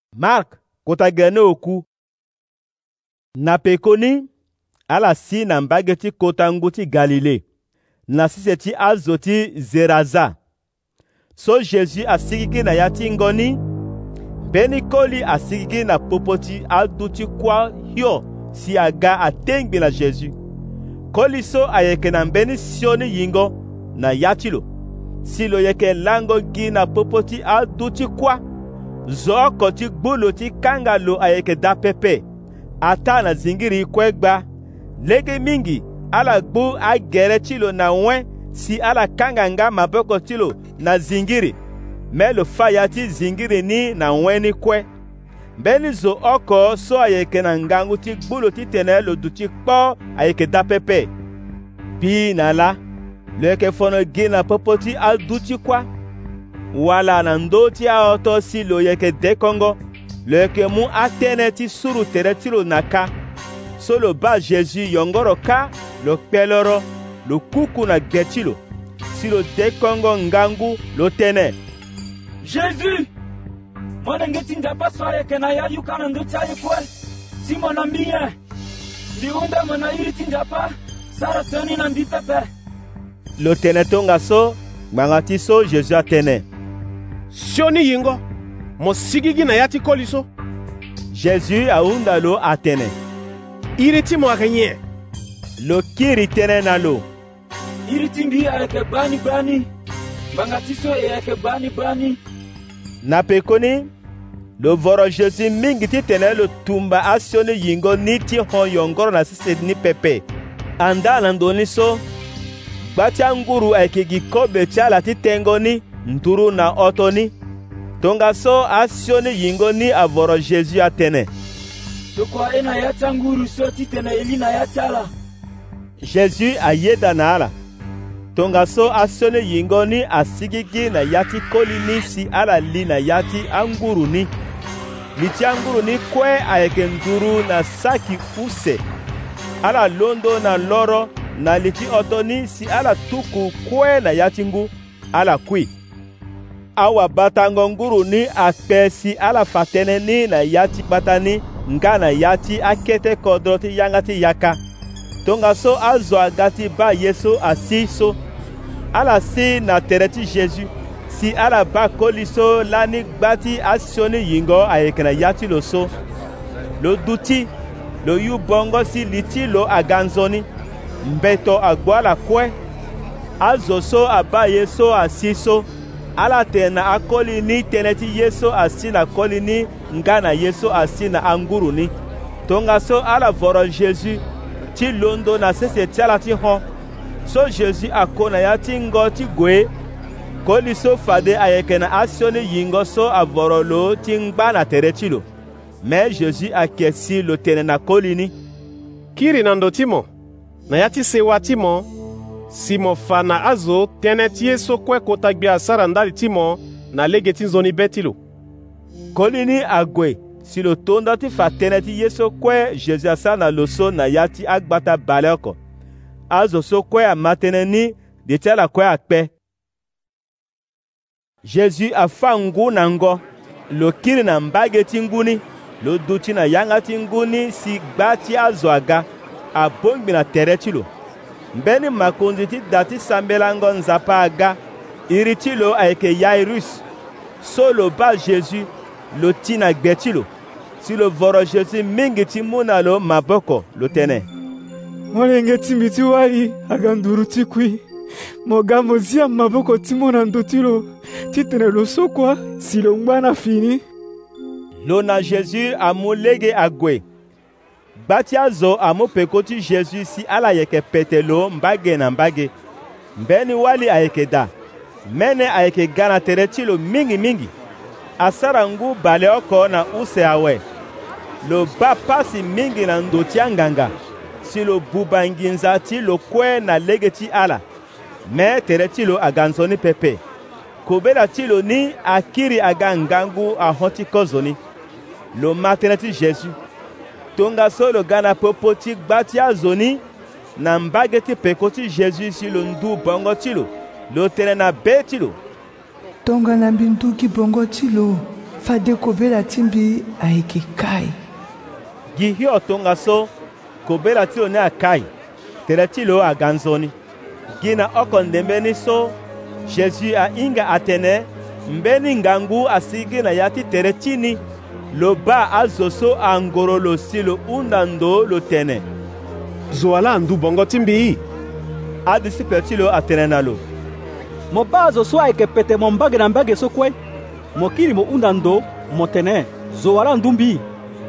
Mark kota gene oku. Na pekoni ala si na mbage ti kota ngu ti Galile. Na sise ti azo ti Zeraza. So Jésus asigigi na ya ti ngoni. Beni koli asigigi na popo ti adu ti kwa hio si aga atengbi na Jésus. Koli so ayeke na mbeni sioni yingo na ya ti lo. Si lo yeke lango gi na popo ti adu ti kwa. Zoko ti gbulu ti kanga lo ayeke da pepe. Ata na zingiri kwegba. Lege mingi ala gbu agere ti lo na wen si ala kanga nga maboko ti lo na zingiri. Me lo faya ti zingiri ni na wen ni kwe. Beni zo oko so ayeke na ngangu ti gbulu ti tene lo du ti kpo ayeke da pepe. Pi na la lo yeke fono gi na popo ti adu ti kwa. Wala na ndo ti aoto si lo yeke dekongo. Lo yeke mu atene ti suru tere ti lo na ka. So lo ba Jésus yongoro ka lo kpeloro lo kuku na ge lo. Si lo dekongo ngangu lo tene. Jésus! Mwana ngeti ndapa sware kena ya yuka na ndo chaye kwe. Si mwana miye. Liunda mwana iri tindapa. Sara toni na mbipepe. Lo tene tonga so. Mangati so Jésus atene. Sioni yingo. Mo sigigi na yati koliso. Jésus aunda lo atene. Iriti mo akenye. Lo kiri tene na lo. Iriti mbi ayeke bani. Bangatiso ayeke bani. Na pekoni, lo voro Jésus mingi ti tene lo tumba asioni yingo ni ti hon yongoro na sise ni pepe. Anda na ndoni so. Gbati anguru ayeke gi kobe ti ala ti tengo ni nturu na oto ni. Tonga so asioni yingo ni avoro Jésus atene. Tokwa ena ya tanguru so ti tene eli na ya tala. Jésus ayeda na ala. Tonga so asioni yingo ni asigigi na yati koli ni si ala li na yati anguru ni. Liti anguru ni kwe ayeke nduru na saki use. Ala londo na loro na liti oto ni si ala tuku kwe na yati ngu ala kui. Awa batango nguru ni akpe si ala fatene ni na yati batani nga na yati akete kodro ti yangati yaka. Tonga so azo agati ba yeso asi so. Ala si na tereti Jésus. Si ala ba koli so lani gbati asioni yingo ayeke na yati lo so. Lo duti, lo yu bongo si liti lo aganzoni. Mbeto agwala kwe. Azo so aba yeso asi so. Ala tena akoli ni teneti yeso asi na koli ni nga na yeso asi na anguru ni. Tonga so ala voro Jésus ti londo na sese ti ala ti hon. So Jésus akona ya ti ngo ti gwe. Koli so fade ayeke na asioni yingo so avoro lo ti ngba na tere ti lo. Me Jésus akesi lo tene na koli ni. Kiri na ndo timo. Na ya ti sewa timo. Simo fa na azo tene ti ye so kwe kota gbi asara ndali timo na lege ti nzoni betilo. Koli ni agwe si lo tonda ti fa tene ti ye so kwe Jésus asara na lo so na ya ti agbata bale oko. Azo so kwe amatene ni de ti ala kwe akpe. Jésus afa ngu na ngo. Lo kiri na mbage ti ngu ni. Lo duti na yanga ti ngu ni si gba ti azo aga. Abongbi na tere ti lo. Mbeni makonzi ti dati sambelango nzapa aga. Iri ti lo ayeke Yairus. So lo ba Jésus lo ti na gbe ti lo. Si lo voro Jésus mingi ti mu na lo maboko lo tene. Molenge ti mi ti wali aga nduru ti kui. Moga mozia maboko ti mu na ndo ti lo. Ti tene lo so kwa si lo ngba na fini. Lo na Jésus amu lege agwe. Gbati azo amu peko ti Jésus si ala yeke pete lo mbage na mbage. Mbeni wali ayeke da. Mene ayeke gana tere ti lo mingi. Asara ngu bale oko na use awe. Lo ba pasi mingi na ndo ti anganga. Si lo bubanginza ti lo kwe na lege ti ala. Me tere ti lo aganzoni pepe. Kobela ti lo ni akiri aga ngangu ahonti kozoni. Lo matene ti Jésus. Tonga so lo gana popo ti gbati azoni. Na mbage ti peko ti Jésus si lo ndu bongo ti lo. Lo tene na be ti lo. Tonga na mbindu ki bongo ti lo. fade kobela ti mbi ayeke kai. Gi hio tonga so kobela ti lo ni akai tere ti lo aga nzoni. Gi na oko ndembeni so Jésus ahinga atene mbeni ngangu asigi na ya ti tere ti ni lo ba azo so angoro lo si lo hunda ndo lo tene. Zo ala andu bongo ti mbi Adisiple ti lo atene na lo. Mo ba azo so ayeke pete mo mbage na mbage so kue mo kiri mo hunda ndo mo tene zo ala andu mbi.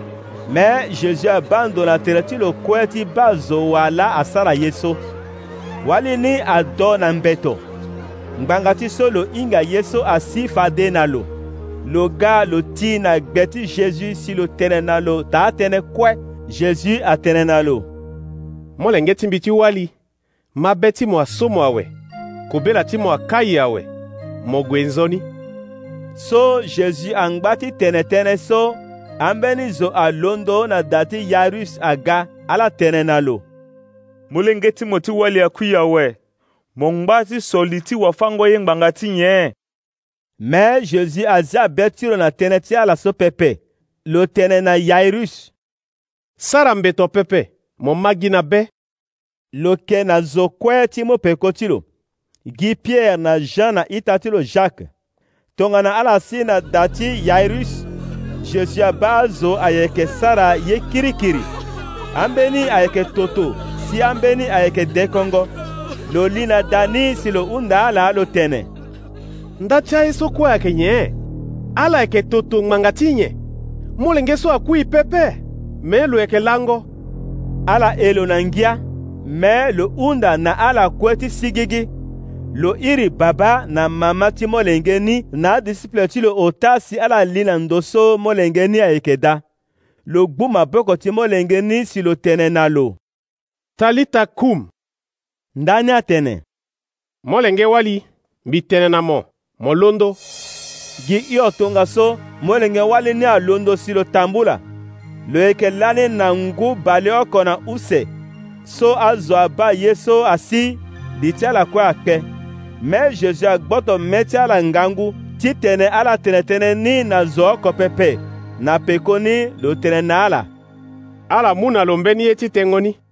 Mais Jésus abandona tere ti lo kue ti ba zo wala asara ye so. Wali ni ado na mbeto. Ngbanga ti so lo hinga ye so asi fade na lo. Lo ga lo ti na gbe ti Jésus si lo tene na lo ta atene kue Jésus atene na lo. Molenge ti mbi ti wali mabe ti mo aso mo awe kobela ti mo akai awe mo gue nzoni. So Jésus angba ti tene tënë so ambeni zo alondo na da ti Yairus aga ala tene na lo. Molenge ti mo ti wali akui awe mo ngba ti so li ti wafango ye ngbanga ti nye. Mais Jésus azi abe ti lo na tene ti ala so pepe lo tene na Yairus. Sara mbeto pepe mo magi na be Lo ke na zo kue ti mo peko ti lo. Gi Pierre na Jean na ita ti lo Jacques. Tongana ala si na da ti Yairus, Jésus aba zo ayeke sara ye kirikiri. Ambeni ayeke toto si ambeni ayeke dekongo. Lo li na dani si lo hunda ala lo tene. nda ti aye so kue ayeke nye ala ayeke toto ngbanga ti nye molenge so akui pepe me lo yeke lango. Ala e lo na ngia me lo hunda na ala kue ti sigigi. Lo iri baba na mama ti molenge ni na adisiple ti lo ota si ala li na ndo so molenge ni ayeke da. Lo gbu maboko ti molenge ni si lo tene na lo. Talita kum. Ndani atene. Molenge wali mbi tene na mo londo. Gi hio tonga so molenge wali ni alondo si lo tambula. Lo yeke lani na ngu bale oko na use so azo aba ye so asi li ti ala kue akpe. Mais Jésus agboto me ti ala ngangu ti tene ala tene tënë ni na zo oko pepe na peko ni lo tene na ala. Ala mu na lo mbeni ye ti tengoni.